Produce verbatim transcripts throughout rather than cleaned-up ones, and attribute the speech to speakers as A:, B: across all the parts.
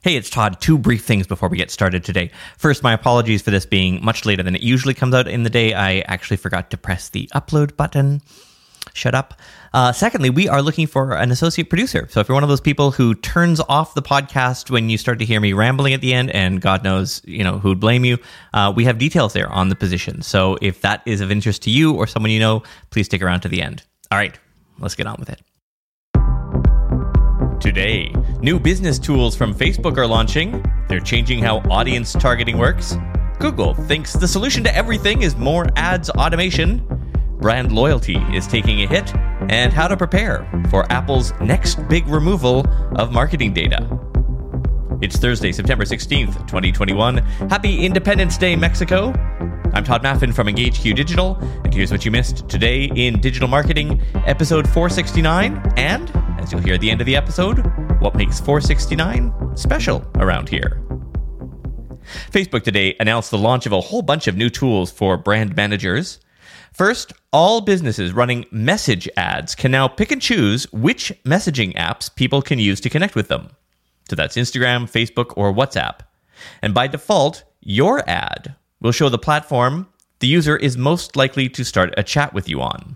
A: Hey, it's Todd. Two brief things before we get started today. First, my apologies for this being much later than it usually comes out in the day. I actually forgot to press the upload button. Shut up. Uh, secondly, we are looking for an associate producer. So if you're one of those people who turns off the podcast when you start to hear me rambling at the end, and God knows, you know, who'd blame you, uh, we have details there on the position. So if that is of interest to you or someone you know, please stick around to the end. All right, let's get on with it. Today, new business tools from Facebook are launching. They're changing how audience targeting works. Google thinks the solution to everything is more ads automation. Brand loyalty is taking a hit. And how to prepare for Apple's next big removal of marketing data. It's Thursday, September sixteenth, twenty twenty-one. Happy Independence Day, Mexico. I'm Todd Maffin from EngageQ Digital, and here's what you missed today in digital marketing, episode four sixty-nine, and, as you'll hear at the end of the episode, what makes four sixty-nine special around here. Facebook today announced the launch of a whole bunch of new tools for brand managers. First, all businesses running message ads can now pick and choose which messaging apps people can use to connect with them. So that's Instagram, Facebook, or WhatsApp. And by default, your ad will show the platform the user is most likely to start a chat with you on.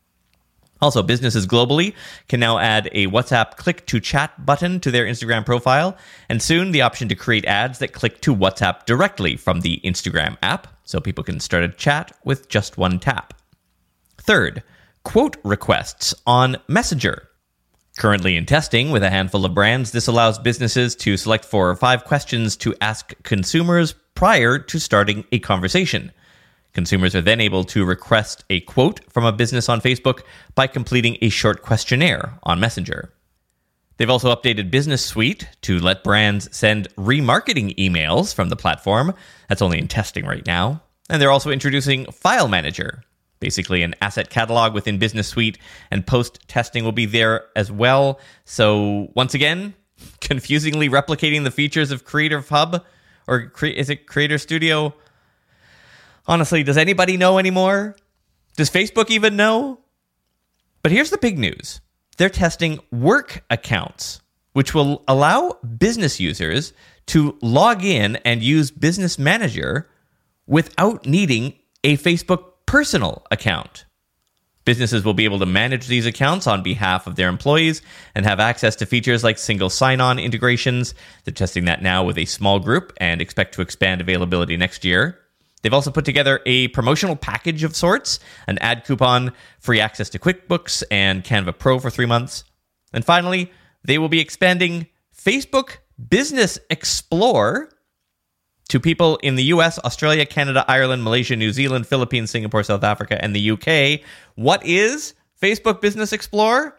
A: Also, businesses globally can now add a WhatsApp click to chat button to their Instagram profile, and soon the option to create ads that click to WhatsApp directly from the Instagram app, so people can start a chat with just one tap. Third, quote requests on Messenger. Currently in testing with a handful of brands, this allows businesses to select four or five questions to ask consumers prior to starting a conversation. Consumers are then able to request a quote from a business on Facebook by completing a short questionnaire on Messenger. They've also updated Business Suite to let brands send remarketing emails from the platform. That's only in testing right now. And they're also introducing File Manager, basically an asset catalog within Business Suite, and post-testing will be there as well. So once again, confusingly replicating the features of Creative Hub, or is it Creator Studio? Honestly, does anybody know anymore? Does Facebook even know? But here's the big news. They're testing work accounts, which will allow business users to log in and use Business Manager without needing a Facebook personal account. Businesses will be able to manage these accounts on behalf of their employees and have access to features like single sign-on integrations. They're testing that now with a small group and expect to expand availability next year. They've also put together a promotional package of sorts, an ad coupon, free access to QuickBooks, and Canva Pro for three months. And finally, they will be expanding Facebook Business Explore to people in the U S, Australia, Canada, Ireland, Malaysia, New Zealand, Philippines, Singapore, South Africa, and the U K. What is Facebook Business Explorer?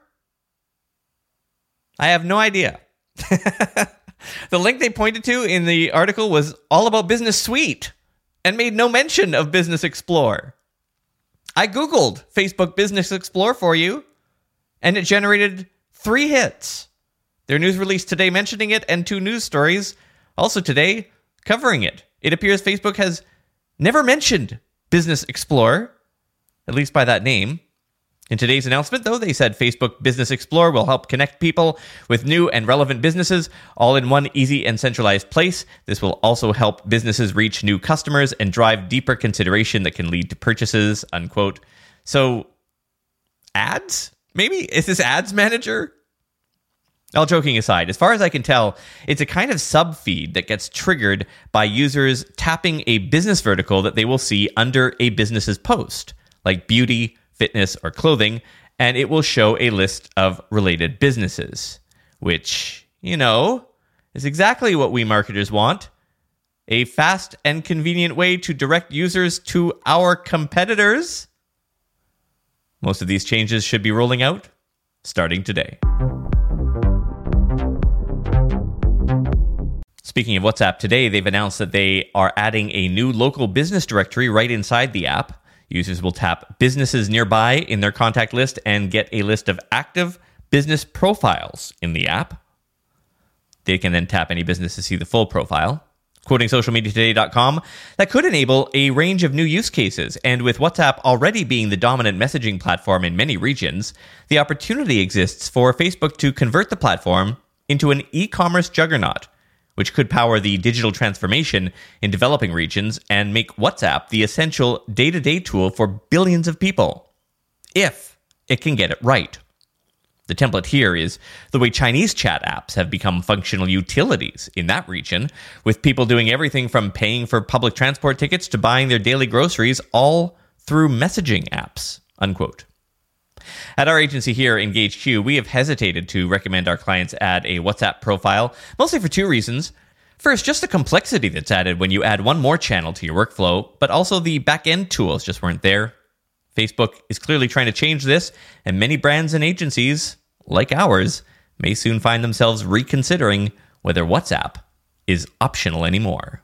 A: I have no idea. The link they pointed to in the article was all about Business Suite and made no mention of Business Explorer. I Googled Facebook Business Explorer for you, and it generated three hits. Their news release today mentioning it, and two news stories also today covering it. It appears Facebook has never mentioned Business Explorer, at least by that name. In today's announcement, though, they said Facebook Business Explorer will help connect people with new and relevant businesses all in one easy and centralized place. This will also help businesses reach new customers and drive deeper consideration that can lead to purchases, unquote. So, ads? Maybe? Is this Ads Manager? All joking aside, as far as I can tell, it's a kind of sub-feed that gets triggered by users tapping a business vertical that they will see under a business's post, like beauty, fitness, or clothing, and it will show a list of related businesses, which, you know, is exactly what we marketers want. A fast and convenient way to direct users to our competitors. Most of these changes should be rolling out starting today. Speaking of WhatsApp, today they've announced that they are adding a new local business directory right inside the app. Users will tap businesses nearby in their contact list and get a list of active business profiles in the app. They can then tap any business to see the full profile. Quoting social media today dot com, that could enable a range of new use cases. And with WhatsApp already being the dominant messaging platform in many regions, the opportunity exists for Facebook to convert the platform into an e-commerce juggernaut which could power the digital transformation in developing regions and make WhatsApp the essential day-to-day tool for billions of people, if it can get it right. The template here is the way Chinese chat apps have become functional utilities in that region, with people doing everything from paying for public transport tickets to buying their daily groceries, all through messaging apps, unquote. At our agency here, EngageQ, we have hesitated to recommend our clients add a WhatsApp profile, mostly for two reasons. First, just the complexity that's added when you add one more channel to your workflow, but also the back-end tools just weren't there. Facebook is clearly trying to change this, and many brands and agencies, like ours, may soon find themselves reconsidering whether WhatsApp is optional anymore.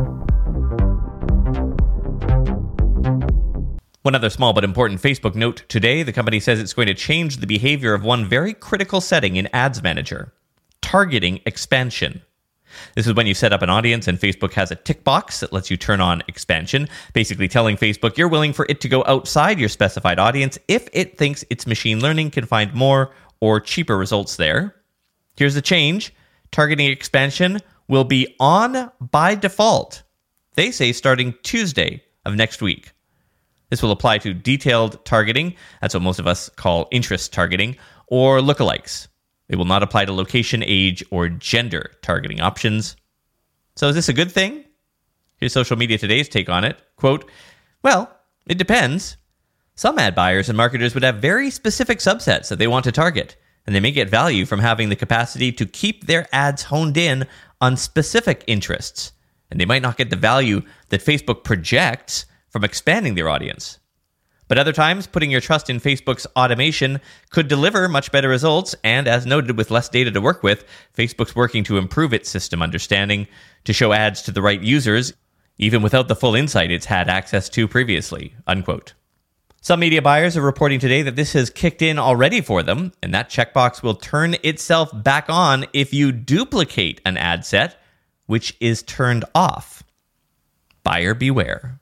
A: One other small but important Facebook note today, the company says it's going to change the behavior of one very critical setting in Ads Manager: targeting expansion. This is when you set up an audience and Facebook has a tick box that lets you turn on expansion, basically telling Facebook you're willing for it to go outside your specified audience if it thinks its machine learning can find more or cheaper results there. Here's the change. Targeting expansion will be on by default. They say starting Tuesday of next week. This will apply to detailed targeting, that's what most of us call interest targeting, or lookalikes. It will not apply to location, age, or gender targeting options. So is this a good thing? Here's Social Media Today's take on it. Quote, well, it depends. Some ad buyers and marketers would have very specific subsets that they want to target, and they may get value from having the capacity to keep their ads honed in on specific interests, and they might not get the value that Facebook projects from expanding their audience. But other times, putting your trust in Facebook's automation could deliver much better results, and as noted, with less data to work with, Facebook's working to improve its system understanding to show ads to the right users, even without the full insight it's had access to previously, unquote. Some media buyers are reporting today that this has kicked in already for them, and that checkbox will turn itself back on if you duplicate an ad set, which is turned off. Buyer beware.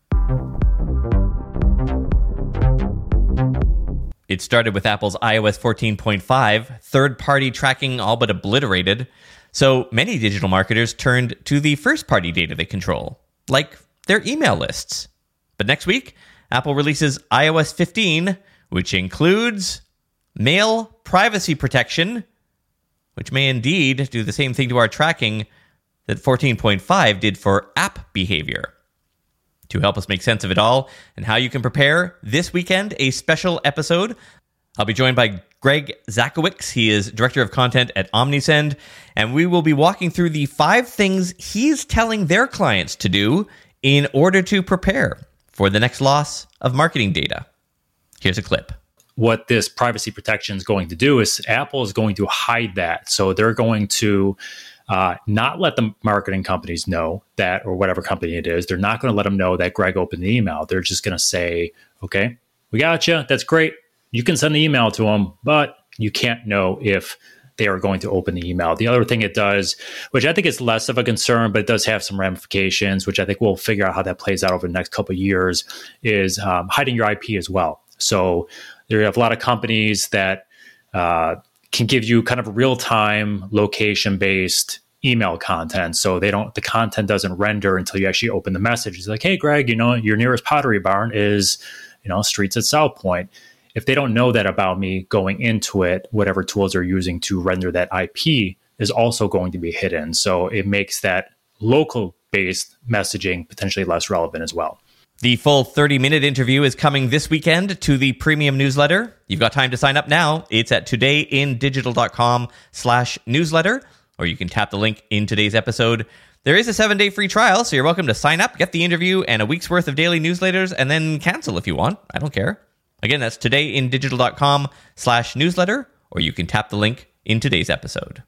A: It started with Apple's i O S fourteen point five, third-party tracking all but obliterated, so many digital marketers turned to the first-party data they control, like their email lists. But next week, Apple releases i O S fifteen, which includes mail privacy protection, which may indeed do the same thing to our tracking that fourteen point five did for app behavior. To help us make sense of it all and how you can prepare this weekend, a special episode, I'll be joined by Greg Zakowicz. He is Director of Content at Omnisend, and we will be walking through the five things he's telling their clients to do in order to prepare for the next loss of marketing data. Here's a clip.
B: What this privacy protection is going to do is Apple is going to hide that. So they're going to Uh, not let the marketing companies know that, or whatever company it is, they're not going to let them know that Greg opened the email. They're just going to say, okay, we got you. That's great. You can send the email to them, but you can't know if they are going to open the email. The other thing it does, which I think is less of a concern, but it does have some ramifications, which I think we'll figure out how that plays out over the next couple of years, is um, hiding your I P as well. So there are a lot of companies that uh, can give you kind of real-time location-based email content. So they don't, the content doesn't render until you actually open the message. It's like, hey, Greg, you know, your nearest Pottery Barn is, you know, Streets at South Point. If they don't know that about me going into it, whatever tools they're using to render that I P is also going to be hidden. So it makes that local-based messaging potentially less relevant as well.
A: The full thirty-minute interview is coming this weekend to the premium newsletter. You've got time to sign up now. It's at todayindigital.com slash newsletter, or you can tap the link in today's episode. There is a seven-day free trial, so you're welcome to sign up, get the interview, and a week's worth of daily newsletters, and then cancel if you want. I don't care. Again, that's todayindigital.com slash newsletter, or you can tap the link in today's episode.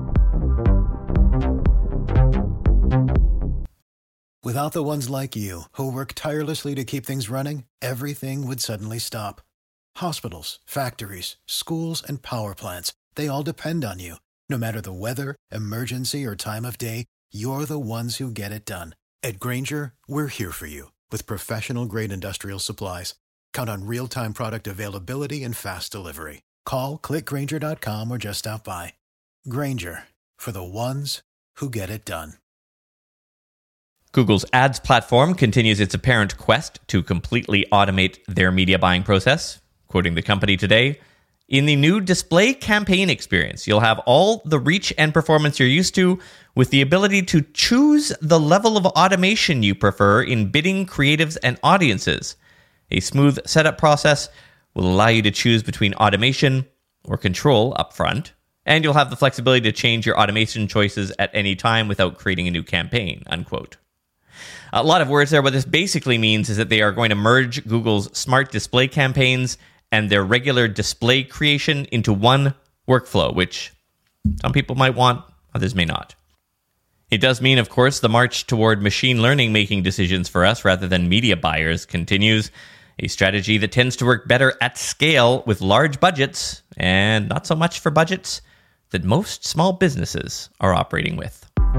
C: Without the ones like you, who work tirelessly to keep things running, everything would suddenly stop. Hospitals, factories, schools, and power plants, they all depend on you. No matter the weather, emergency, or time of day, you're the ones who get it done. At Grainger, we're here for you with professional-grade industrial supplies. Count on real-time product availability and fast delivery. Call, click Grainger dot com, or just stop by. Grainger, for the ones who get it done.
A: Google's ads platform continues its apparent quest to completely automate their media buying process. Quoting the company today, in the new display campaign experience, you'll have all the reach and performance you're used to with the ability to choose the level of automation you prefer in bidding, creatives, and audiences. A smooth setup process will allow you to choose between automation or control up front, and you'll have the flexibility to change your automation choices at any time without creating a new campaign, unquote. A lot of words there. What this basically means is that they are going to merge Google's smart display campaigns and their regular display creation into one workflow, which some people might want, others may not. It does mean, of course, the march toward machine learning making decisions for us rather than media buyers continues, a strategy that tends to work better at scale with large budgets and not so much for budgets that most small businesses are operating with.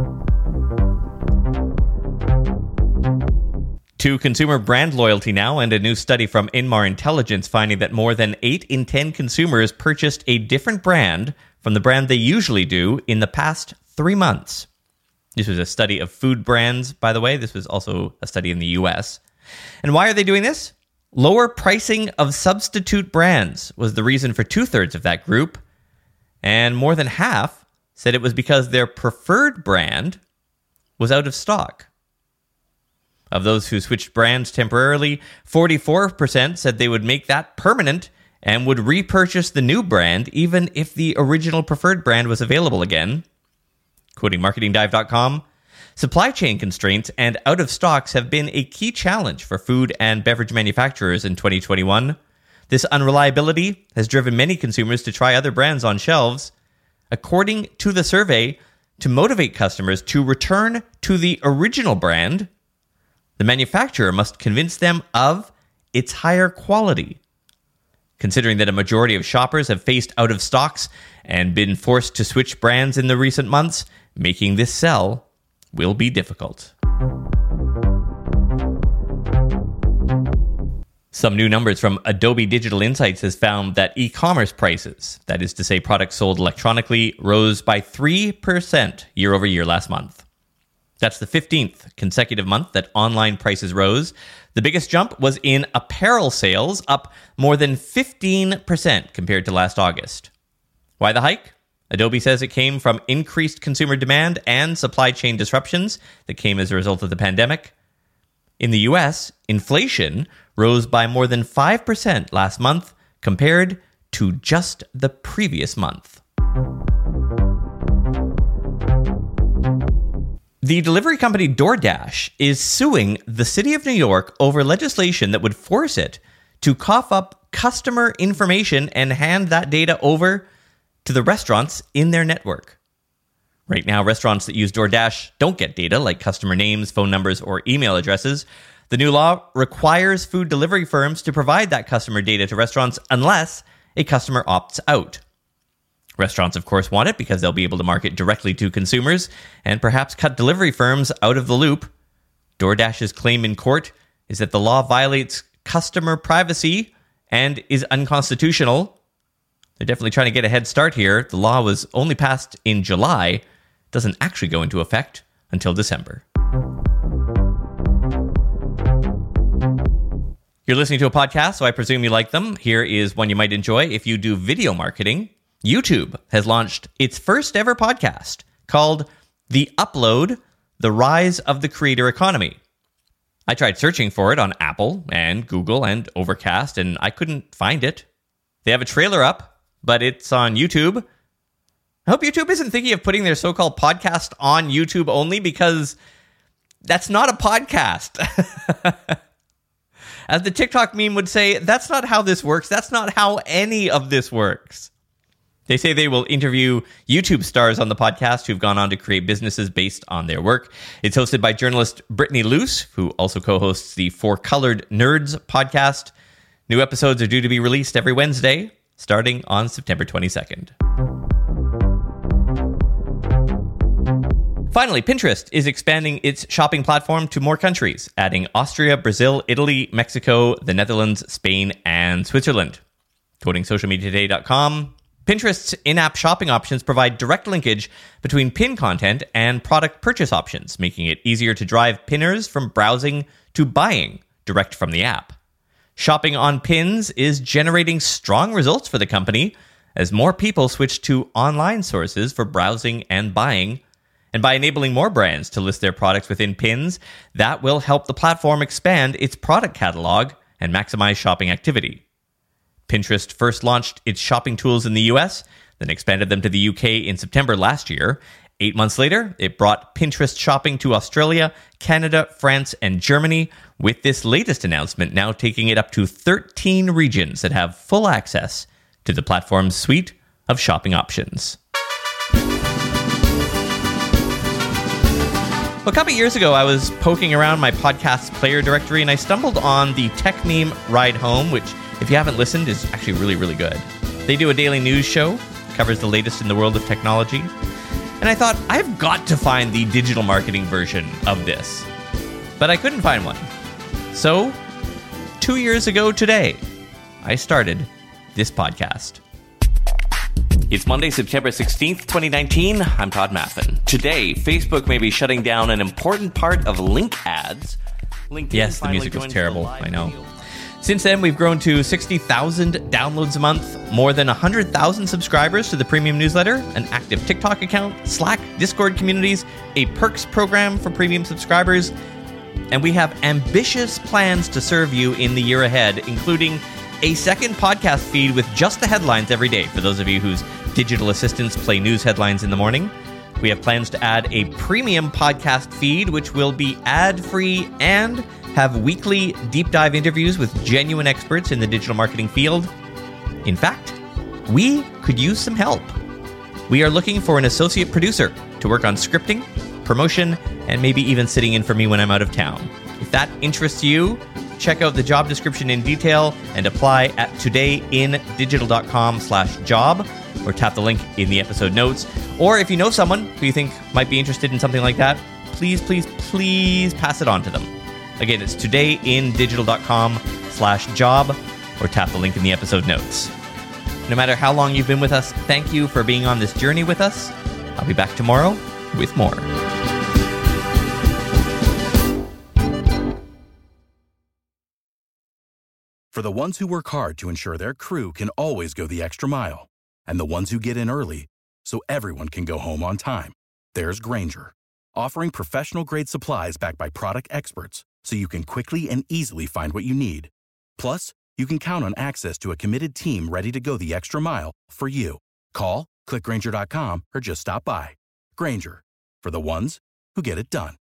A: To consumer brand loyalty now, and a new study from Inmar Intelligence finding that more than eight in ten consumers purchased a different brand from the brand they usually do in the past three months. This was a study of food brands, by the way. This was also a study in the U S. And why are they doing this? Lower pricing of substitute brands was the reason for two-thirds of that group, and more than half said it was because their preferred brand was out of stock. Of those who switched brands temporarily, forty-four percent said they would make that permanent and would repurchase the new brand even if the original preferred brand was available again. Quoting marketing dive dot com, supply chain constraints and out of stocks have been a key challenge for food and beverage manufacturers in twenty twenty-one. This unreliability has driven many consumers to try other brands on shelves. According to the survey, to motivate customers to return to the original brand, the manufacturer must convince them of its higher quality. Considering that a majority of shoppers have faced out of stocks and been forced to switch brands in the recent months, making this sell will be difficult. Some new numbers from Adobe Digital Insights has found that e-commerce prices, that is to say products sold electronically, rose by three percent year over year last month. That's the fifteenth consecutive month that online prices rose. The biggest jump was in apparel sales, up more than fifteen percent compared to last August. Why the hike? Adobe says it came from increased consumer demand and supply chain disruptions that came as a result of the pandemic. In the U S, inflation rose by more than five percent last month compared to just the previous month. The delivery company DoorDash is suing the city of New York over legislation that would force it to cough up customer information and hand that data over to the restaurants in their network. Right now, restaurants that use DoorDash don't get data like customer names, phone numbers, or email addresses. The new law requires food delivery firms to provide that customer data to restaurants unless a customer opts out. Restaurants, of course, want it because they'll be able to market directly to consumers and perhaps cut delivery firms out of the loop. DoorDash's claim in court is that the law violates customer privacy and is unconstitutional. They're definitely trying to get a head start here. The law was only passed in July. It doesn't actually go into effect until December. You're listening to a podcast, so I presume you like them. Here is one you might enjoy if you do video marketing. YouTube has launched its first ever podcast called The Upload, The Rise of the Creator Economy. I tried searching for it on Apple and Google and Overcast, and I couldn't find it. They have a trailer up, but it's on YouTube. I hope YouTube isn't thinking of putting their so-called podcast on YouTube only, because that's not a podcast. As the TikTok meme would say, that's not how this works. That's not how any of this works. They say they will interview YouTube stars on the podcast who've gone on to create businesses based on their work. It's hosted by journalist Brittany Luce, who also co-hosts the Four Colored Nerds podcast. New episodes are due to be released every Wednesday, starting on September twenty-second. Finally, Pinterest is expanding its shopping platform to more countries, adding Austria, Brazil, Italy, Mexico, the Netherlands, Spain, and Switzerland. Quoting social media today dot com, Pinterest's in-app shopping options provide direct linkage between pin content and product purchase options, making it easier to drive pinners from browsing to buying direct from the app. Shopping on pins is generating strong results for the company as more people switch to online sources for browsing and buying. And by enabling more brands to list their products within pins, that will help the platform expand its product catalog and maximize shopping activity. Pinterest first launched its shopping tools in the U S, then expanded them to the U K in September last year. Eight months later, it brought Pinterest shopping to Australia, Canada, France, and Germany, with this latest announcement now taking it up to thirteen regions that have full access to the platform's suite of shopping options. A couple years ago, I was poking around my podcast's player directory and I stumbled on the Tech Meme Ride Home, which, if you haven't listened, is actually really, really good. They do a daily news show, covers the latest in the world of technology, and I thought, I've got to find the digital marketing version of this. But I couldn't find one. So, two years ago today, I started this podcast. It's Monday, September sixteenth, twenty nineteen. I'm Todd Maffin. Today, Facebook may be shutting down an important part of link ads. LinkedIn yes, the music was terrible. I know. Video. Since then, we've grown to sixty thousand downloads a month, more than one hundred thousand subscribers to the premium newsletter, an active TikTok account, Slack, Discord communities, a perks program for premium subscribers, and we have ambitious plans to serve you in the year ahead, including a second podcast feed with just the headlines every day for those of you whose digital assistants play news headlines in the morning. We have plans to add a premium podcast feed, which will be ad-free and have weekly deep dive interviews with genuine experts in the digital marketing field. In fact, we could use some help. We are looking for an associate producer to work on scripting, promotion, and maybe even sitting in for me when I'm out of town. If that interests you, check out the job description in detail and apply at todayindigital.com slash job or tap the link in the episode notes. Or if you know someone who you think might be interested in something like that, please, please, please pass it on to them. Again, it's todayindigital.com slash job or tap the link in the episode notes. No matter how long you've been with us, thank you for being on this journey with us. I'll be back tomorrow with more.
D: For the ones who work hard to ensure their crew can always go the extra mile, and the ones who get in early so everyone can go home on time, there's Grainger, offering professional-grade supplies backed by product experts so you can quickly and easily find what you need. Plus, you can count on access to a committed team ready to go the extra mile for you. Call, click Grainger dot com, or just stop by. Grainger, for the ones who get it done.